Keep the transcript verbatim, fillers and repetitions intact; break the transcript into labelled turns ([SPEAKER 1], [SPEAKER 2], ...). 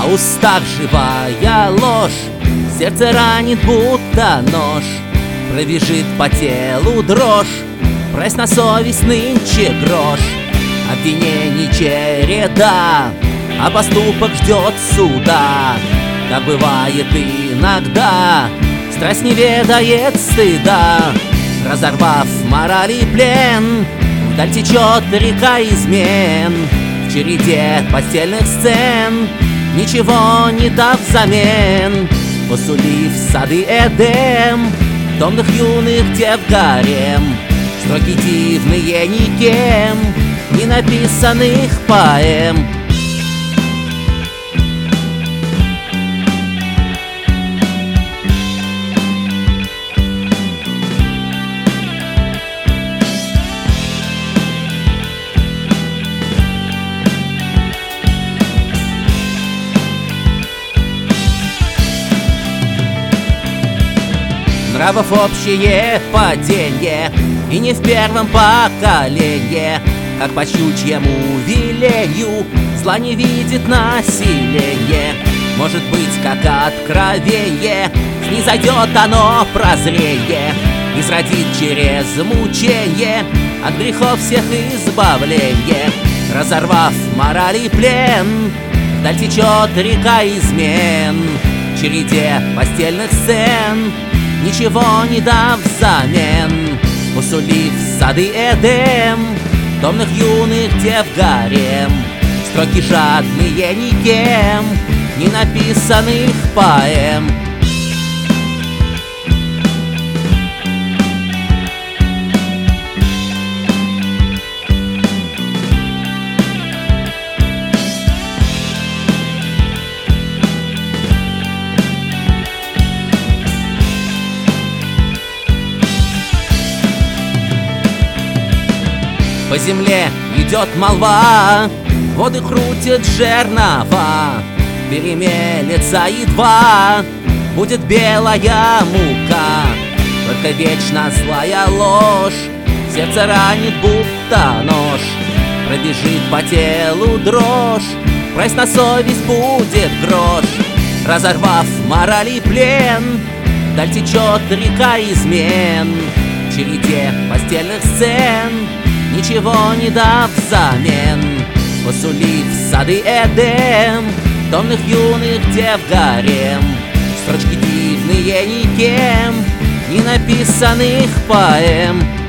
[SPEAKER 1] устах живая ложь, сердце ранит, будто нож, пробежит по телу дрожь, прайс на совесть нынче грош. Обвинений череда, а поступок ждет суда. Как бывает иногда, страсть не ведает стыда. Разорвав мораль и плен, вдаль течет река измен. В череде постельных сцен, ничего не дав взамен, посулив сады Эдем, томных юных дев гарем, строки дивные никем не написанных поэм. Нравов общее падение, и не в первом поколении. Как по щучьему велению зла не видит население. Может быть, как откровение, снизойдет оно прозрение, изродит через мучение от грехов всех избавление. Разорвав мораль и плен, вдаль течет река измен. В череде постельных сцен, ничего не дав взамен, посулив сады Эдем, томных юных дев гарем, строки жадные никем не написанных поэм. По земле идет молва, воды крутят жернова, перемелется едва будет белая мука. Только вечно злая ложь сердце ранит, будто нож, пробежит по телу дрожь, прайс на совесть будет грош. Разорвав мораль и плен, вдаль течет река измен. В череде постельных сцен, ничего не дав взамен, посулив сады Эдем, томных юных дев гарем, строчки дивные никем не написанных поэм.